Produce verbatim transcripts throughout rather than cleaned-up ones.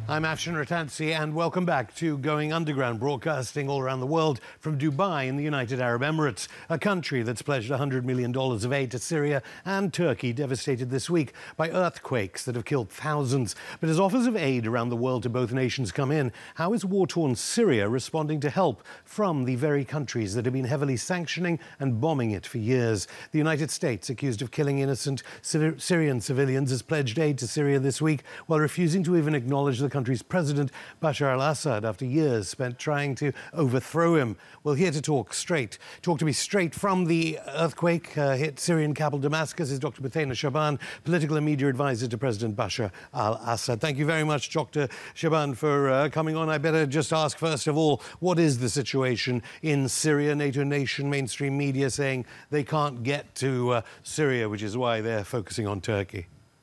I'm Afshin Rattansi, and welcome back to Going Underground, broadcasting all around the world from Dubai in the United Arab Emirates, a country that's pledged one hundred million dollars of aid to Syria and Turkey, devastated this week by earthquakes that have killed thousands. But as offers of aid around the world to both nations come in, how is war-torn Syria responding to help from the very countries that have been heavily sanctioning and bombing it for years? The United States, accused of killing innocent Syrian civilians, has pledged aid to Syria this week while refusing to even acknowledge the country's president, Bashar al-Assad, after years spent trying to overthrow him. Well, here to talk straight, talk to me straight from the earthquake uh, hit Syrian capital Damascus is Doctor Buthayna Shaban, political and media advisor to President Bashar al-Assad. Thank you very much, Doctor Shaban, for uh, coming on. I better just ask, first of all, what is the situation in Syria? NATO nation, mainstream media saying they can't get to uh, Syria, which is why they're focusing on Turkey.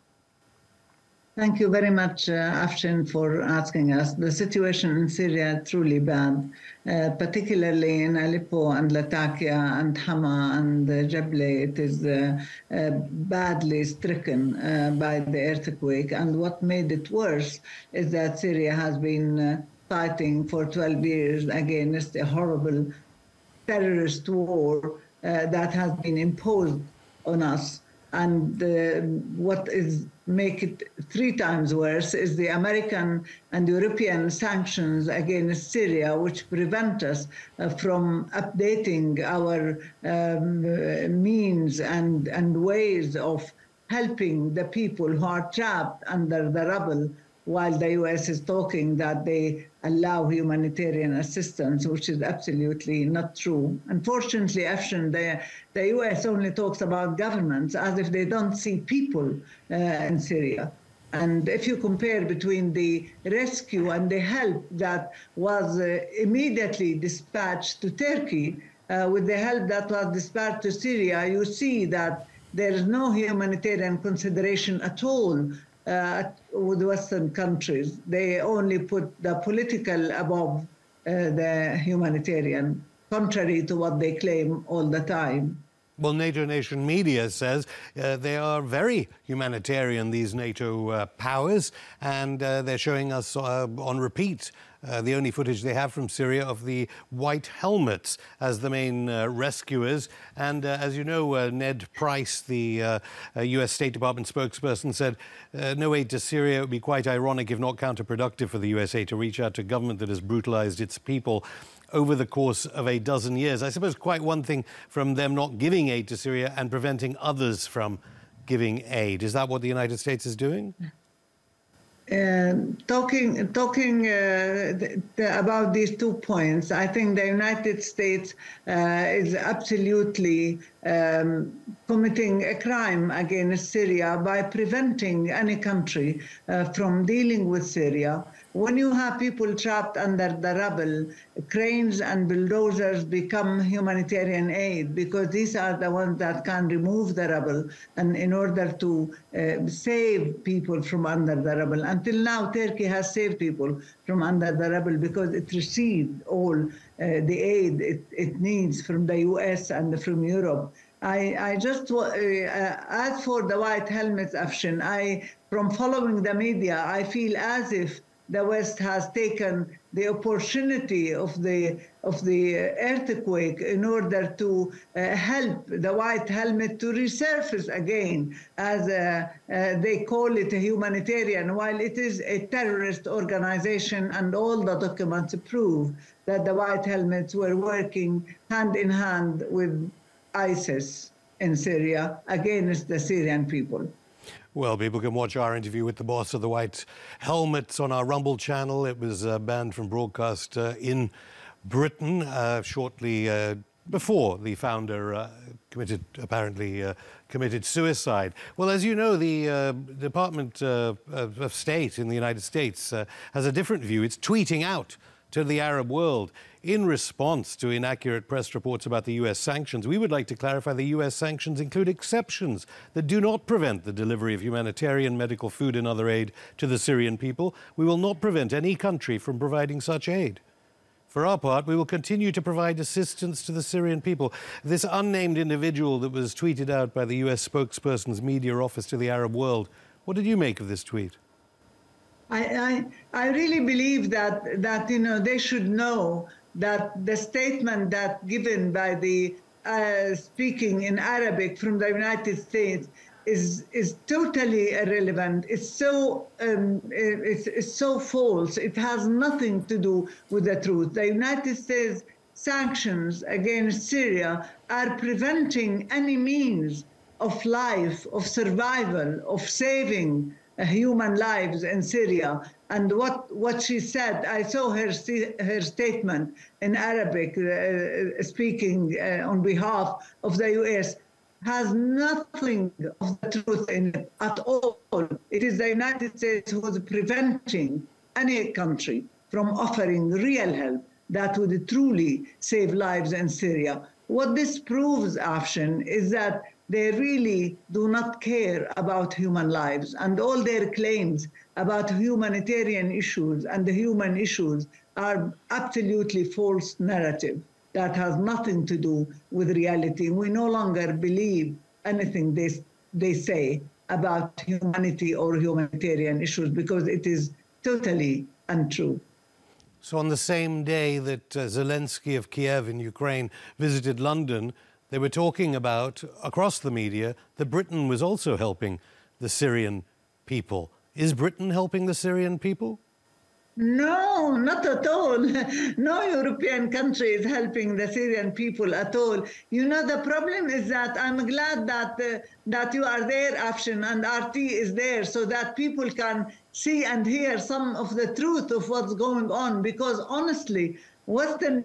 Thank you very much, uh, Afshin, for asking us. The situation in Syria is truly bad, uh, particularly in Aleppo and Latakia and Hama and uh, Jable. It is uh, uh, badly stricken uh, by the earthquake. And what made it worse is that Syria has been uh, fighting for twelve years against a horrible terrorist war uh, that has been imposed on us. And uh, what is make it three times worse is the American and European sanctions against Syria, which prevent us uh, from updating our um, uh, means and, and ways of helping the people who are trapped under the rubble, while the U S is talking that they allow humanitarian assistance, which is absolutely not true. Unfortunately, Afshin, the, the U S only talks about governments as if they don't see people uh, in Syria. And if you compare between the rescue and the help that was uh, immediately dispatched to Turkey uh, with the help that was dispatched to Syria, you see that there is no humanitarian consideration at all Uh, with Western countries. They only put the political above uh, the humanitarian, contrary to what they claim all the time. Well, NATO nation media says uh, they are very humanitarian, these NATO uh, powers, and uh, they're showing us uh, on repeat uh, the only footage they have from Syria of the white helmets as the main uh, rescuers. And uh, as you know, uh, Ned Price, the uh, uh, U S State Department spokesperson, said uh, no aid to Syria would be quite ironic, if not counterproductive, for the U S A to reach out to a government that has brutalized its people over the course of a dozen years. I suppose quite one thing from them not giving aid to Syria and preventing others from giving aid. Is that what the United States is doing? Uh, talking talking uh, th th about these two points, I think the United States uh, is absolutely um, committing a crime against Syria by preventing any country uh, from dealing with Syria. When you have people trapped under the rubble, cranes and bulldozers become humanitarian aid, because these are the ones that can remove the rubble and in order to uh, save people from under the rubble. Until now, Turkey has saved people from under the rubble because it received all uh, the aid it, it needs from the U S and from Europe. I, I just, uh, as for the white helmets, Afshin, I, from following the media, I feel as if the West has taken the opportunity of the of the earthquake in order to uh, help the white helmet to resurface again, as uh, uh, they call it a humanitarian, while it is a terrorist organization, and all the documents prove that the white helmets were working hand in hand with ISIS in Syria against the Syrian people. Well, people can watch our interview with the boss of the White Helmets on our Rumble channel. It was uh, banned from broadcast uh, in Britain uh, shortly uh, before the founder uh, committed, apparently uh, committed suicide. Well, as you know, the uh, Department uh, of State in the United States uh, has a different view. It's tweeting out to the Arab world in response to inaccurate press reports about the U S sanctions. We would like to clarify the U S sanctions include exceptions that do not prevent the delivery of humanitarian, medical, food and other aid to the Syrian people. We will not prevent any country from providing such aid. For our part, we will continue to provide assistance to the Syrian people. This unnamed individual that was tweeted out by the U S spokesperson's media office to the Arab world, what did you make of this tweet? I, I, I really believe that, that, you know, they should know that the statement that given by the uh, speaking in Arabic from the United States is, is totally irrelevant. It's so, um, it's, it's so false. It has nothing to do with the truth. The United States sanctions against Syria are preventing any means of life, of survival, of saving uh, human lives in Syria. And what, what she said, I saw her, her statement in Arabic, uh, speaking uh, on behalf of the U S, has nothing of the truth in it at all. It is the United States who is preventing any country from offering real help that would truly save lives in Syria. What this proves, Afshin, is that they really do not care about human lives, and all their claims about humanitarian issues and the human issues are absolutely false narrative that has nothing to do with reality. We no longer believe anything they, they say about humanity or humanitarian issues because it is totally untrue. So on the same day that uh, Zelensky of Kiev in Ukraine visited London, they were talking about, across the media, that Britain was also helping the Syrian people. Is Britain helping the Syrian people? No, not at all. No European country is helping the Syrian people at all. You know, the problem is that I'm glad that uh, that you are there, Afshin, and R T is there so that people can see and hear some of the truth of what's going on. Because honestly, Western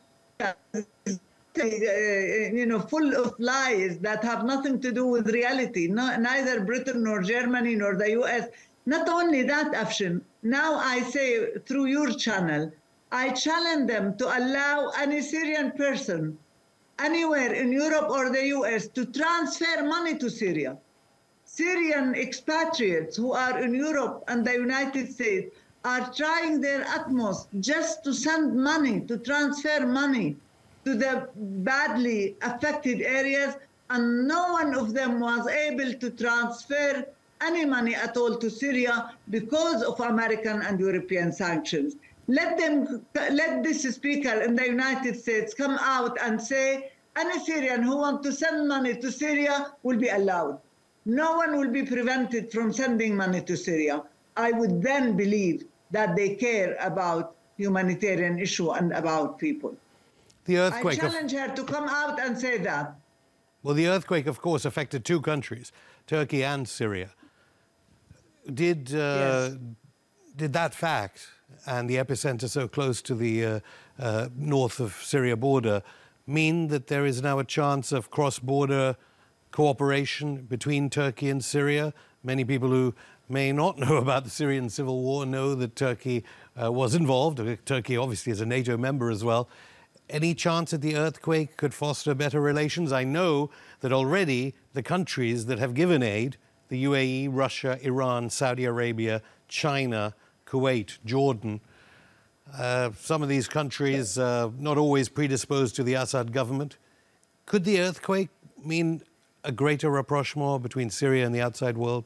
is uh, you know, full of lies that have nothing to do with reality. No, neither Britain nor Germany nor the U S. Not only that, Afshin, now I say through your channel, I challenge them to allow any Syrian person anywhere in Europe or the U S to transfer money to Syria. Syrian expatriates who are in Europe and the United States are trying their utmost just to send money, to transfer money to the badly affected areas, and no one of them was able to transfer any money at all to Syria because of American and European sanctions. Let them, let this speaker in the United States come out and say any Syrian who wants to send money to Syria will be allowed. No one will be prevented from sending money to Syria. I would then believe that they care about humanitarian issue and about people. The earthquake I challenge of... her to come out and say that. Well, the earthquake, of course, affected two countries, Turkey and Syria. Did, uh, yes. did that fact and the epicenter so close to the uh, uh, north of Syria border mean that there is now a chance of cross-border cooperation between Turkey and Syria? Many people who may not know about the Syrian civil war know that Turkey uh, was involved. Turkey obviously is a NATO member as well. Any chance that the earthquake could foster better relations? I know that already the countries that have given aid, the U A E, Russia, Iran, Saudi Arabia, China, Kuwait, Jordan, uh, some of these countries uh, not always predisposed to the Assad government. Could the earthquake mean a greater rapprochement between Syria and the outside world?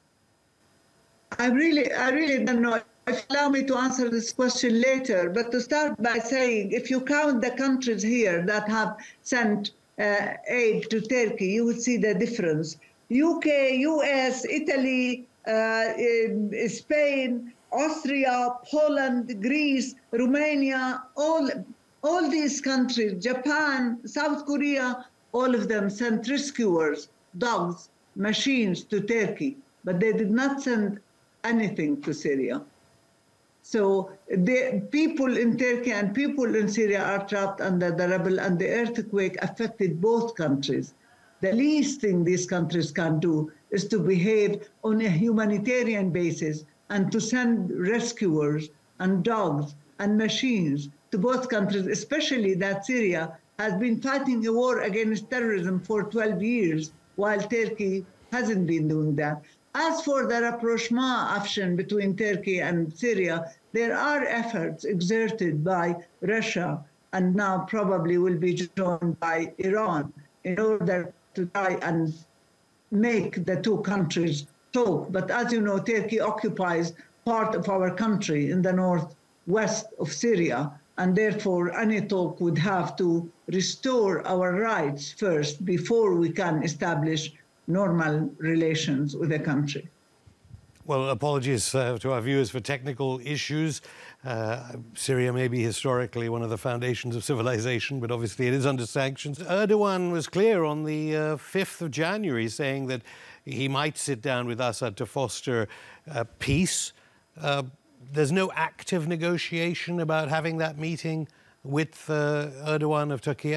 I really, I really don't know. If you allow me to answer this question later, but to start by saying, if you count the countries here that have sent uh, aid to Turkey, you would see the difference. U K, U S, Italy, uh, Spain, Austria, Poland, Greece, Romania, all, all these countries, Japan, South Korea, all of them sent rescuers, dogs, machines to Turkey, but they did not send anything to Syria. So the people in Turkey and people in Syria are trapped under the rubble, and the earthquake affected both countries. The least thing these countries can do is to behave on a humanitarian basis and to send rescuers and dogs and machines to both countries, especially that Syria has been fighting a war against terrorism for twelve years, while Turkey hasn't been doing that. As for the rapprochement action between Turkey and Syria, there are efforts exerted by Russia and now probably will be joined by Iran in order to try and make the two countries talk. But as you know, Turkey occupies part of our country in the northwest of Syria, and therefore any talk would have to restore our rights first before we can establish normal relations with the country. Well, apologies uh, to our viewers for technical issues. Uh, Syria may be historically one of the foundations of civilization, but obviously it is under sanctions. Erdogan was clear on the uh, fifth of January, saying that he might sit down with Assad to foster uh, peace. Uh, there's no active negotiation about having that meeting with uh, Erdogan of Turkey?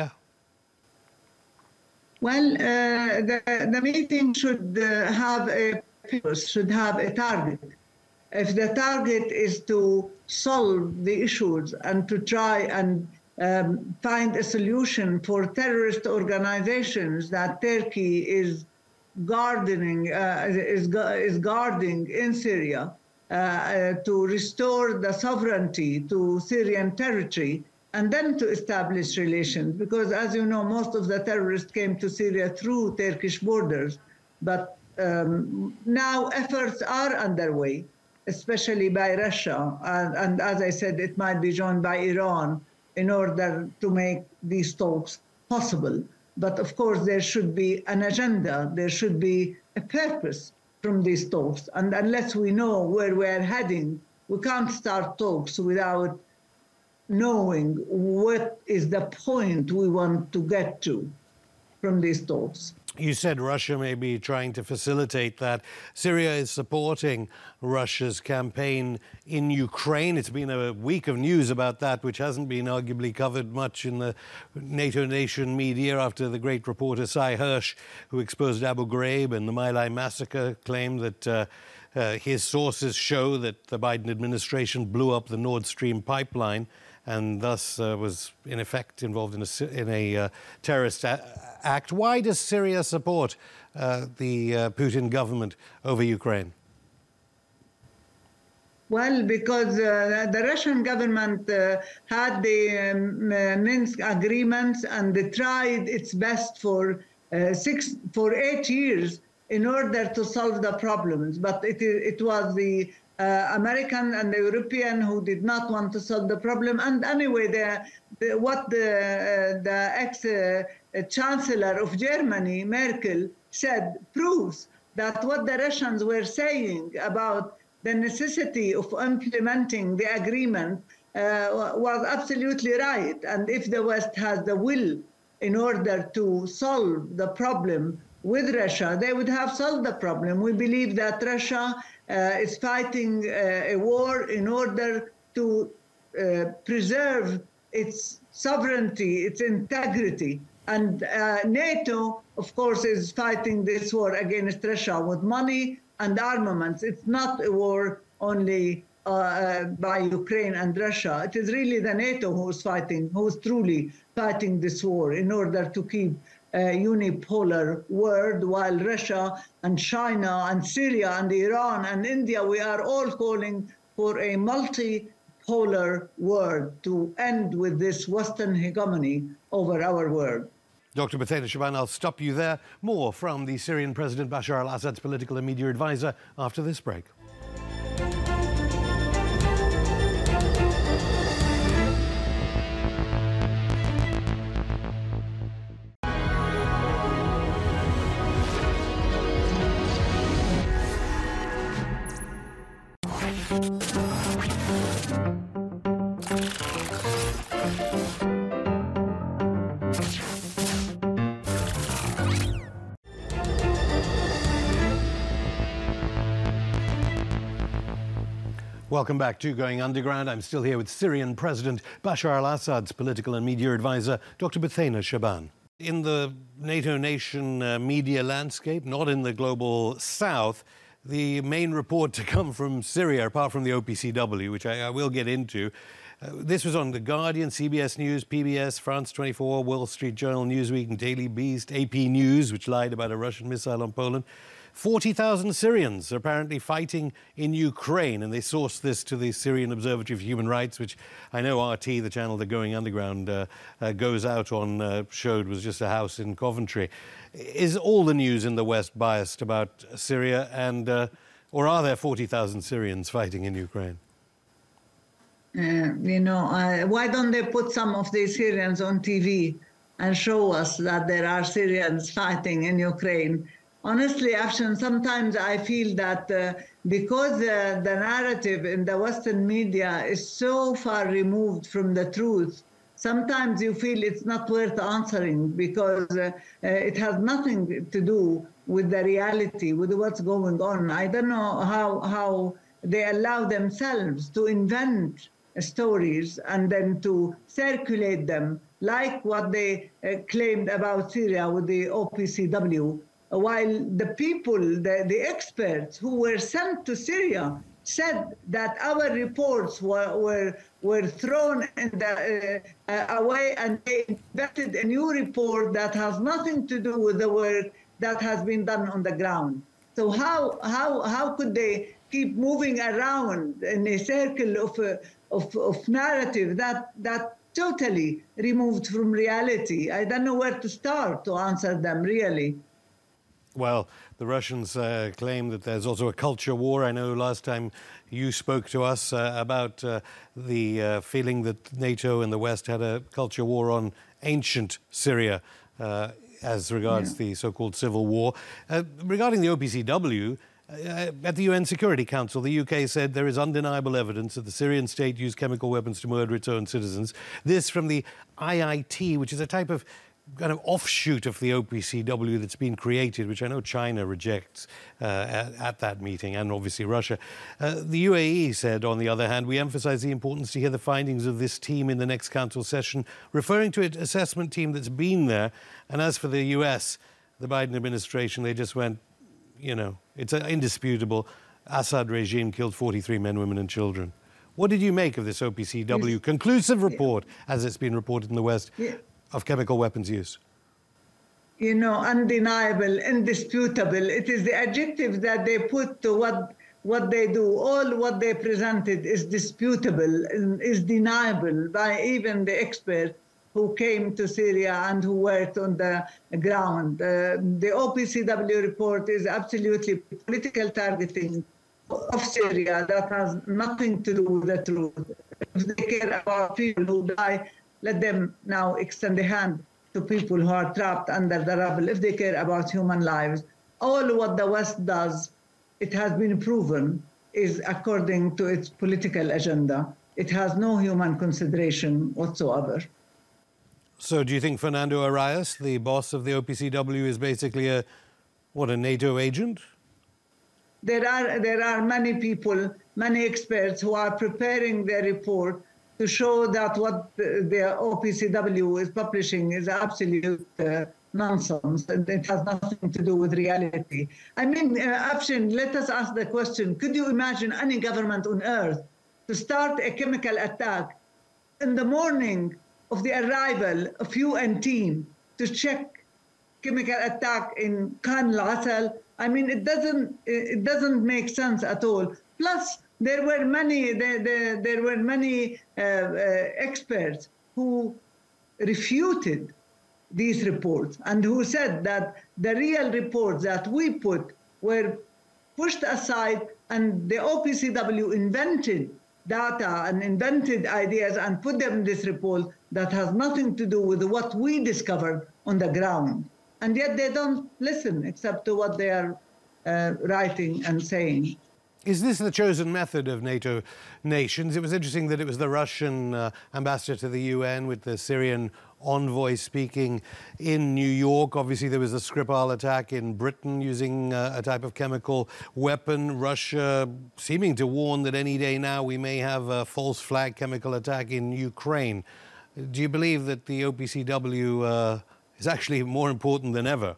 Well, uh, the, the meeting should uh, have a should have a target. If the target is to solve the issues and to try and um, find a solution for terrorist organizations that Turkey is gardening, uh, is, is guarding in Syria, uh, uh, to restore the sovereignty to Syrian territory, and then to establish relations, because as you know, most of the terrorists came to Syria through Turkish borders, but Um, now efforts are underway, especially by Russia, and, and as I said, it might be joined by Iran in order to make these talks possible. But of course, there should be an agenda, there should be a purpose from these talks. And unless we know where we're heading, we can't start talks without knowing what is the point we want to get to from these talks. You said Russia may be trying to facilitate that. Syria is supporting Russia's campaign in Ukraine. It's been a week of news about that, which hasn't been arguably covered much in the NATO nation media after the great reporter Sy Hersh, who exposed Abu Ghraib and the My Lai massacre, claimed that uh, uh, his sources show that the Biden administration blew up the Nord Stream pipeline and thus uh, was, in effect, involved in a, in a uh, terrorist a act. Why does Syria support uh, the uh, Putin government over Ukraine? Well, because uh, the Russian government uh, had the um, uh, Minsk agreements, and they tried its best for uh, six, for eight years in order to solve the problems. But it, it was the Uh, American and the European who did not want to solve the problem. And anyway, the, the, what the, uh, the ex-chancellor uh, of Germany, Merkel, said proves that what the Russians were saying about the necessity of implementing the agreement uh, was absolutely right. And if the West has the will in order to solve the problem with Russia, they would have solved the problem. We believe that Russia Uh, is fighting uh, a war in order to uh, preserve its sovereignty, its integrity. And uh, NATO, of course, is fighting this war against Russia with money and armaments. It's not a war only uh, by Ukraine and Russia. It is really the NATO who is fighting, who is truly fighting this war in order to keep a unipolar world, while Russia and China and Syria and Iran and India, we are all calling for a multipolar world to end with this Western hegemony over our world. Doctor Buthena Shaban, I'll stop you there. More from the Syrian President Bashar al-Assad's political and media advisor after this break. Welcome back to Going Underground. I'm still here with Syrian President Bashar al-Assad's political and media advisor, Doctor Buthena Shaban. In the NATO nation uh, media landscape, not in the global south, the main report to come from Syria, apart from the O P C W, which I, I will get into, uh, this was on The Guardian, C B S News, P B S, France twenty-four, Wall Street Journal, Newsweek and Daily Beast, A P News, which lied about a Russian missile on Poland. forty thousand Syrians are apparently fighting in Ukraine, and they sourced this to the Syrian Observatory for Human Rights, which I know R T, the channel that Going Underground uh, uh, goes out on, uh, showed was just a house in Coventry. Is all the news in the West biased about Syria, and uh, Or are there forty thousand Syrians fighting in Ukraine? Uh, you know, uh, why don't they put some of these Syrians on T V and show us that there are Syrians fighting in Ukraine? Honestly, Afshan, sometimes I feel that uh, because uh, the narrative in the Western media is so far removed from the truth, sometimes you feel it's not worth answering because uh, uh, it has nothing to do with the reality, with what's going on. I don't know how, how they allow themselves to invent stories and then to circulate them, like what they uh, claimed about Syria with the O P C W, while the people, the, the experts who were sent to Syria said that our reports were, were, were thrown in the, uh, uh, away, and they invented a new report that has nothing to do with the work that has been done on the ground. So how, how, how could they keep moving around in a circle of, uh, of, of narrative that, that totally removed from reality? I don't know where to start to answer them, really. Well, the Russians uh, claim that there's also a culture war. I know last time you spoke to us uh, about uh, the uh, feeling that NATO and the West had a culture war on ancient Syria uh, as regards yeah. the so-called civil war. Uh, regarding the O P C W, uh, at the U N Security Council, the U K said there is undeniable evidence that the Syrian state used chemical weapons to murder its own citizens. This from the I I T, which is a type of kind of offshoot of the O P C W that's been created, which I know China rejects uh, at, at that meeting, and obviously Russia. Uh, the U A E said, on the other hand, we emphasize the importance to hear the findings of this team in the next council session, referring to an assessment team that's been there. And as for the U S, the Biden administration, they just went, you know, it's indisputable. Assad regime killed forty-three men, women and children. What did you make of this O P C W yes. conclusive report, as it's been reported in the West, yeah. of chemical weapons use? You know, undeniable, indisputable. It is the adjective that they put to what what they do. All what they presented is disputable, is deniable by even the experts who came to Syria and who worked on the ground. Uh, the O P C W report is absolutely political targeting of Syria that has nothing to do with the truth. If they care about people who die, let them now extend a hand to people who are trapped under the rubble. If they care about human lives, all what the West does, it has been proven, is according to its political agenda. It has no human consideration whatsoever. So do you think Fernando Arraiz, the boss of the O P C W, is basically a, what, a NATO agent? There are, there are many people, many experts who are preparing their report to show that what the, the O P C W is publishing is absolute uh, nonsense, and it has nothing to do with reality. I mean, uh, Afshin, let us ask the question, could you imagine any government on earth to start a chemical attack in the morning of the arrival of U N team to check chemical attack in Khan al-Asal? I mean, it doesn't, it doesn't make sense at all. Plus, there were many, there, there, there were many uh, uh, experts who refuted these reports and who said that the real reports that we put were pushed aside, and the O P C W invented data and invented ideas and put them in this report that has nothing to do with what we discovered on the ground. And yet they don't listen except to what they are uh, writing and saying. Is this the chosen method of NATO nations? It was interesting that it was the Russian uh, ambassador to the U N with the Syrian envoy speaking in New York. Obviously, there was the Skripal attack in Britain using uh, a type of chemical weapon. Russia seeming to warn that any day now we may have a false flag chemical attack in Ukraine. Do you believe that the O P C W uh, is actually more important than ever?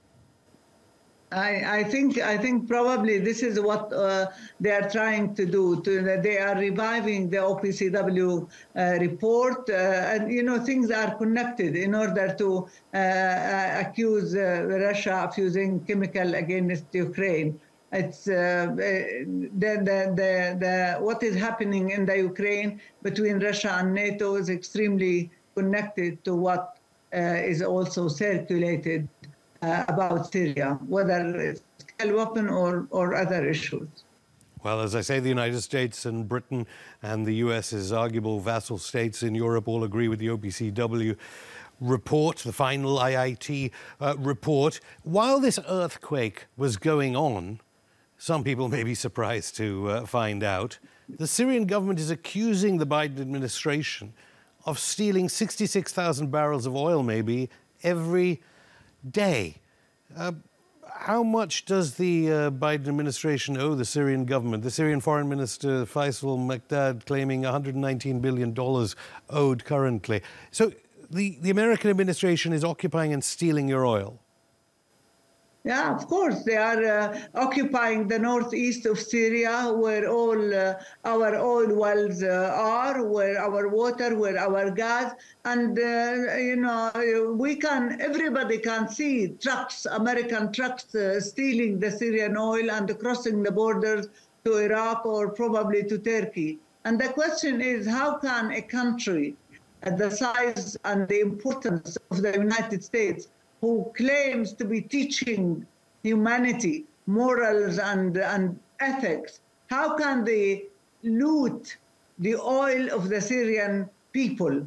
I, I think I think probably this is what uh, they are trying to do. To, they are reviving the O P C W uh, report, uh, and you know things are connected in order to uh, uh, accuse uh, Russia of using chemical against Ukraine. It's uh, the, the the the what is happening in the Ukraine between Russia and NATO is extremely connected to what uh, is also circulated Uh, about Syria, whether it's chemical weapon or, or other issues. Well, as I say, the United States and Britain and the U S as arguable vassal states in Europe all agree with the O P C W report, the final I I T uh, report. While this earthquake was going on, some people may be surprised to uh, find out, the Syrian government is accusing the Biden administration of stealing sixty-six thousand barrels of oil, maybe, every day. Uh, how much does the uh, Biden administration owe the Syrian government? The Syrian Foreign Minister Faisal Maqdad claiming one hundred nineteen billion dollars owed currently. So the, the American administration is occupying and stealing your oil. Yeah, of course. They are uh, occupying the northeast of Syria, where all uh, our oil wells uh, are, where our water, where our gas. And, uh, you know, we can, everybody can see trucks, American trucks uh, stealing the Syrian oil and crossing the borders to Iraq or probably to Turkey. And the question is, how can a country at the size and the importance of the United States, who claims to be teaching humanity, morals and, and ethics, how can they loot the oil of the Syrian people?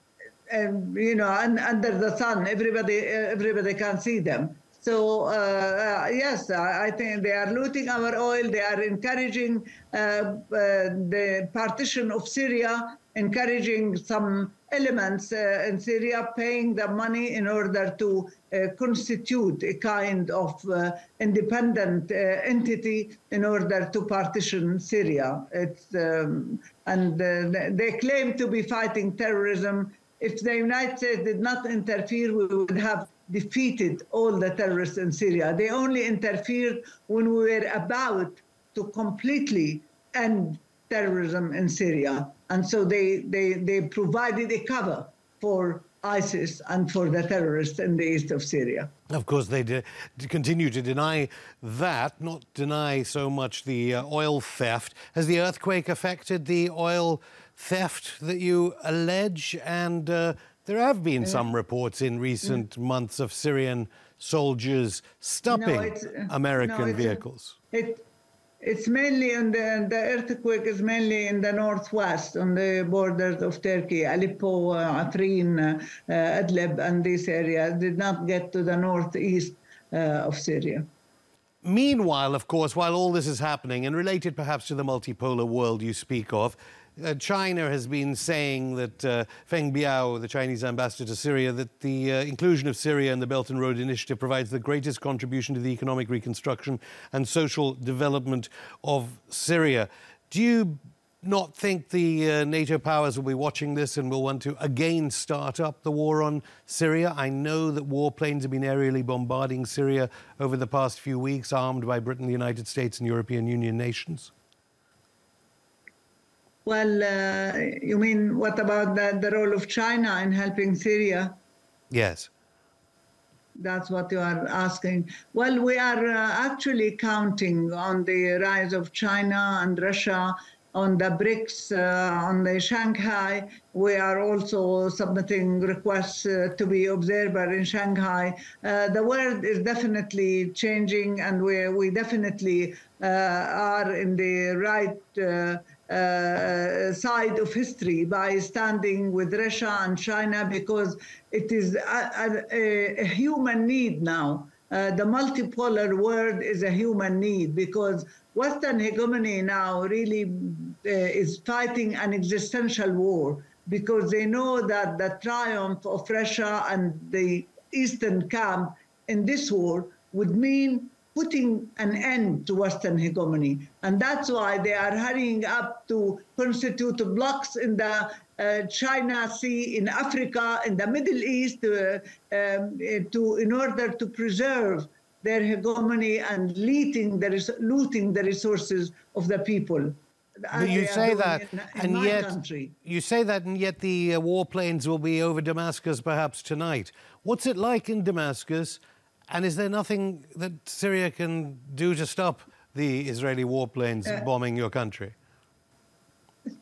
And, you know, and, under the sun, everybody, everybody can see them. So, uh, uh, yes, I, I think they are looting our oil. They are encouraging uh, uh, the partition of Syria, encouraging some elements uh, in Syria, paying the money in order to uh, constitute a kind of uh, independent uh, entity in order to partition Syria. It's, um, and uh, they claim to be fighting terrorism. If the United States did not interfere, we would have defeated all the terrorists in Syria. They only interfered when we were about to completely end terrorism in Syria. And so they, they, they provided a cover for ISIS and for the terrorists in the east of Syria. Of course, they de- continue to deny that, not deny so much the uh, oil theft. Has the earthquake affected the oil theft that you allege? And uh, there have been some reports in recent mm. months of Syrian soldiers stopping no, it's, American no, it's, vehicles. It, It's mainly in the, the earthquake is mainly in the northwest, on the borders of Turkey, Aleppo, uh, Afrin, uh, uh, Idlib, and this area did not get to the northeast uh, of Syria. Meanwhile, of course, while all this is happening, and related perhaps to the multipolar world you speak of, Uh, China has been saying that, uh, Feng Biao, the Chinese ambassador to Syria, that the uh, inclusion of Syria in the Belt and Road Initiative provides the greatest contribution to the economic reconstruction and social development of Syria. Do you not think the uh, NATO powers will be watching this and will want to again start up the war on Syria? I know that warplanes have been aerially bombarding Syria over the past few weeks, armed by Britain, the United States and European Union nations. Well, uh, you mean what about the, the role of China in helping Syria? Yes. That's what you are asking. Well, we are uh, actually counting on the rise of China and Russia, on the BRICS, uh, on the Shanghai. We are also submitting requests uh, to be observer in Shanghai. Uh, the world is definitely changing, and we, we definitely uh, are in the right uh, Uh, side of history by standing with Russia and China, because it is a, a, a human need now. Uh, the multipolar world is a human need, because Western hegemony now really uh, is fighting an existential war, because they know that the triumph of Russia and the Eastern camp in this war would mean putting an end to Western hegemony. And that's why they are hurrying up to constitute blocks in the uh, China Sea, in Africa, in the Middle East, uh, um, to, in order to preserve their hegemony and looting the, looting the resources of the people. But you say that, in, in and yet country. you say that, and yet the uh, warplanes will be over Damascus perhaps tonight. What's it like in Damascus? And is there nothing that Syria can do to stop the Israeli warplanes uh, bombing your country?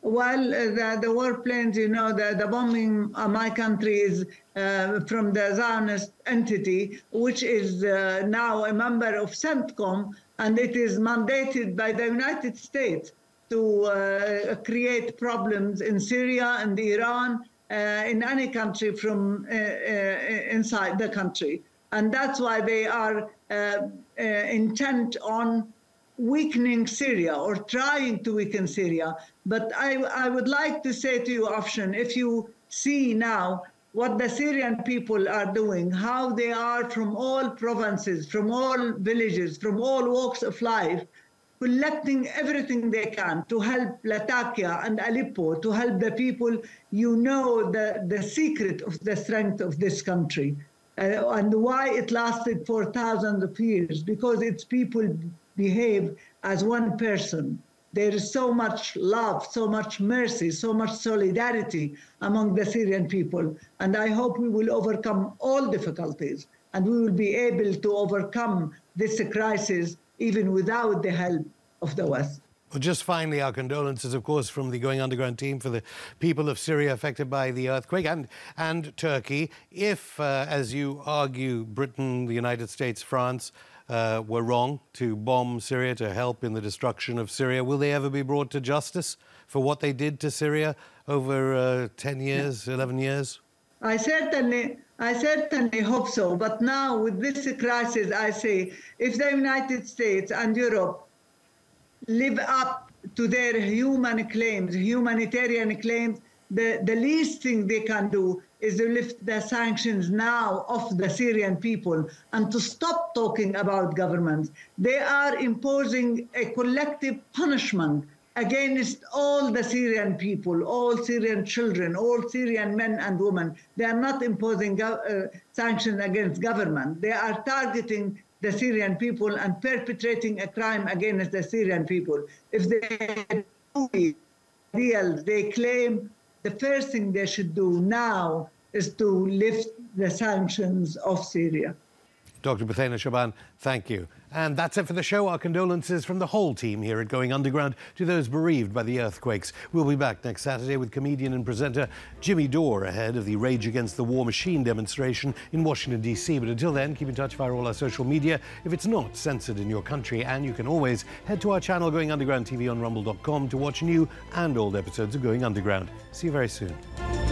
while uh, the, the warplanes, you know, the, the bombing uh, my country is uh, from the Zionist entity, which is uh, now a member of CENTCOM, and it is mandated by the United States to uh, create problems in Syria and Iran, uh, in any country from uh, uh, inside the country. And that's why they are uh, uh, intent on weakening Syria or trying to weaken Syria. But I, I would like to say to you, Afshan, if you see now what the Syrian people are doing, how they are from all provinces, from all villages, from all walks of life, collecting everything they can to help Latakia and Aleppo, to help the people. You know the, the secret of the strength of this country uh, and why it lasted for thousands of years, because its people behave as one person. There is so much love, so much mercy, so much solidarity among the Syrian people. And I hope we will overcome all difficulties and we will be able to overcome this crisis even without the help of the West. Well, just finally, our condolences, of course, from the Going Underground team for the people of Syria affected by the earthquake, and, and Turkey. If, uh, as you argue, Britain, the United States, France uh, were wrong to bomb Syria, to help in the destruction of Syria, will they ever be brought to justice for what they did to Syria over uh, ten years, eleven years? I certainly, I certainly hope so. But now with this crisis, I say, if the United States and Europe live up to their human claims, humanitarian claims, the, the least thing they can do is to lift the sanctions now off the Syrian people and to stop talking about governments. They are imposing a collective punishment against all the Syrian people, all Syrian children, all Syrian men and women. They are not imposing uh, sanctions against government. They are targeting the Syrian people and perpetrating a crime against the Syrian people. If they do real, they claim the first thing they should do now is to lift the sanctions of Syria. Doctor Buthena Shaban, thank you. And that's it for the show. Our condolences from the whole team here at Going Underground to those bereaved by the earthquakes. We'll be back next Saturday with comedian and presenter Jimmy Dore ahead of the Rage Against the War Machine demonstration in Washington, D C. But until then, keep in touch via all our social media if it's not censored in your country. And you can always head to our channel Going Underground T V on rumble dot com to watch new and old episodes of Going Underground. See you very soon.